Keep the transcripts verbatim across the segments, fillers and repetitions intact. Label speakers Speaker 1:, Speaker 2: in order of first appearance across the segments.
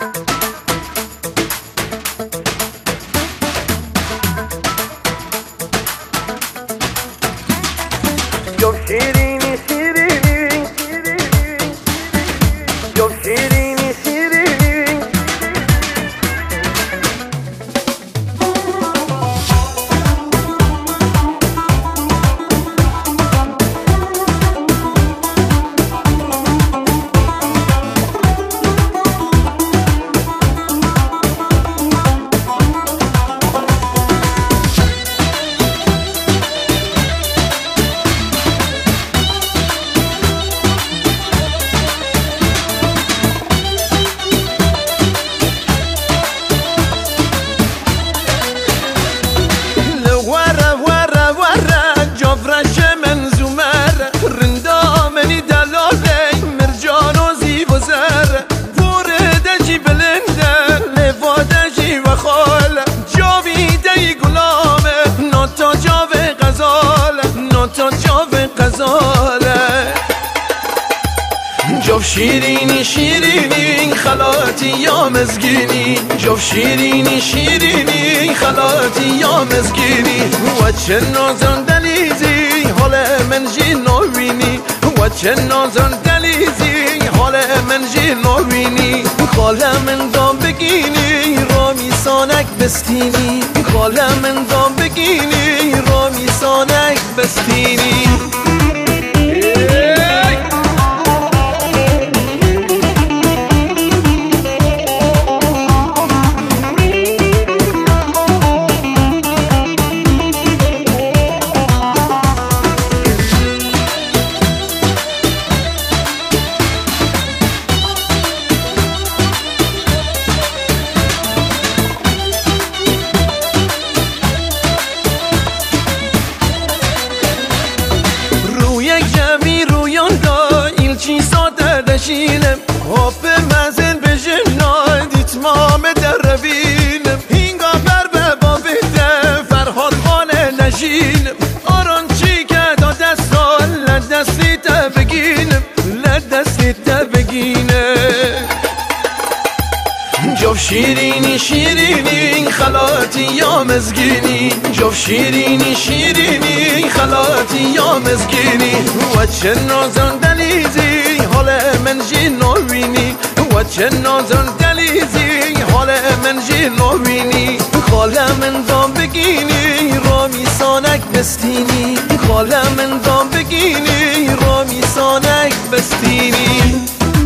Speaker 1: جو شیرینی شیرینی جو شیرینی شیرینی جو شیرینی شیرینی خلاتی یا مزگینی جو شیرینی شیرینی خلاتی یا مزگینی و چه نازن دلیزی حال من جی نوینی و چه نازن دلیزی حال من جی نوینی خاله من دام بگینی رامی سانک بستینی خاله من دام بگینی رامی سانک بستینی دشینم هاپ مزن بجنای دیتمام در روینم هینگا بر به بابیده فرهاد خانه نشینم آران چی که دا دستال لدستی تا بگینم لدستی تا بگینم جو شیرینی شیرینی خلاتی یا مزگینی جو شیرینی شیرینی خلاتی یا مزگینی و چه نازن دلیزی حال من جی نوینی و چه نازن دلیزی حال من جی نوینی خاله من دام بگینی رامی سانک بستینی خاله من دام بگینی رامی سانک بستینی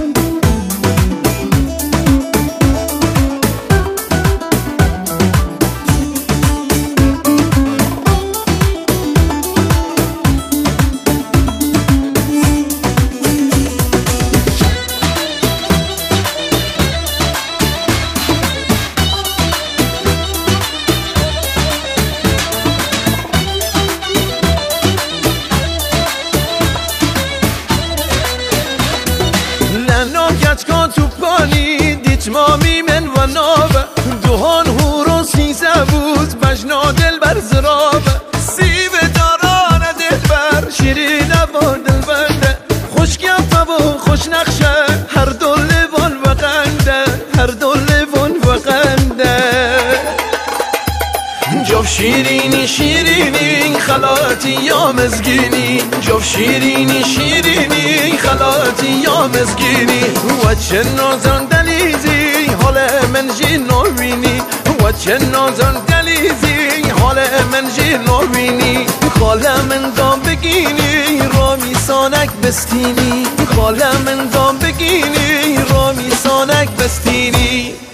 Speaker 1: کن تو پانی دیتمامی من و ناب دوهان هورو سیزه بود بجنا دل بر زراب سیب داران دل بر شیرین و دل بنده خوش گفته و خوش نقشه هر دو لیوان و قنده هر دو لیوان و قنده جو شیرینی شیرینی خلاتی یا مزگینی جو شیرینی شیرینی خلاتی یا مزگینی و چه نازن دلیزی حال من جی نوینی و چه نازن دلیزی حال من جی نوینی خاله من دام بگینی رامی سانک بستینی خاله من دام بگینی رامی سانک بستینی